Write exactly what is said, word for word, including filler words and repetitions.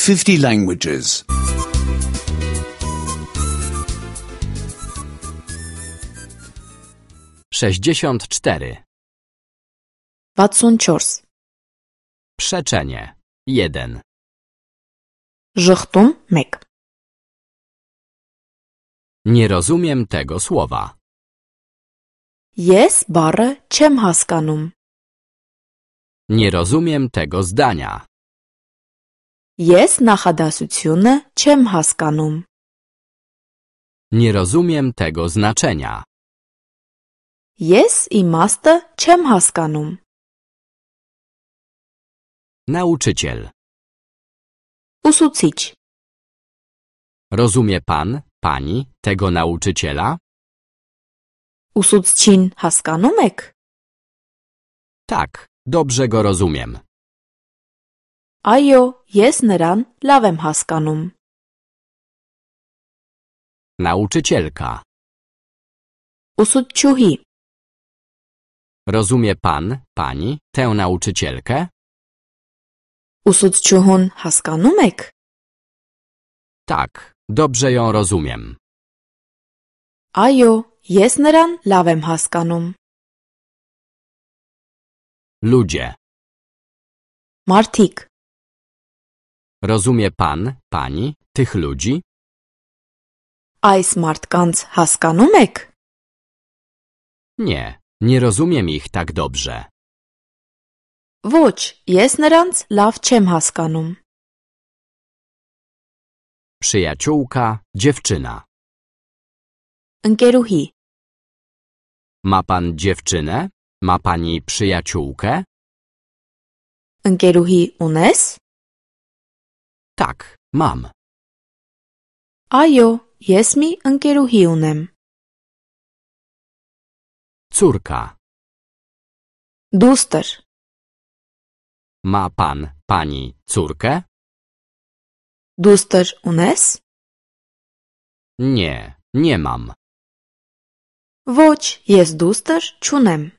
fifty languages. sześćdziesiąt cztery. ογδόντα τέσσερα. Przeczenie. jeden. Żchtum mek. Nie rozumiem tego słowa. Ես բառը չեմ հասկանում. Nie rozumiem tego zdania. Ես նախադասությունը չեմ հասկանում. Nie rozumiem tego znaczenia. Ես իմաստը չեմ հասկանում. Nauczyciel. Ուսուցիչ. Rozumie pan, pani tego nauczyciela? Ուսուցչին հասկանում եք? Tak, dobrze go rozumiem. Այո, ես նրան լավ եմ հասկանում. Nauczycielka. Ուսուցչուհի. Rozumie pan, pani tę nauczycielkę? Ուսուցչուհուն հասկանում եք? Tak, dobrze ją rozumiem. Այո, ես նրան լավ եմ հասկանում. Ludzie. Մարդիկ. Rozumie pan, pani tych ludzi? Այս մարդկանց հասկանում եք? Nie, nie rozumiem ich tak dobrze. Ոչ, ես նրանց լավ չեմ հասկանում. Przyjaciółka, dziewczyna. Ընկերուհի. Ma pan dziewczynę? Ma pani przyjaciółkę? Ընկերուհի ունես? Tak, mam. Այո, ես մի ընկերուհի ունեմ. Córka. Դուստր. Ma pan, pani córkę? Դուստր ունես? Nie, nie mam. Ոչ, ես դուստր չունեմ.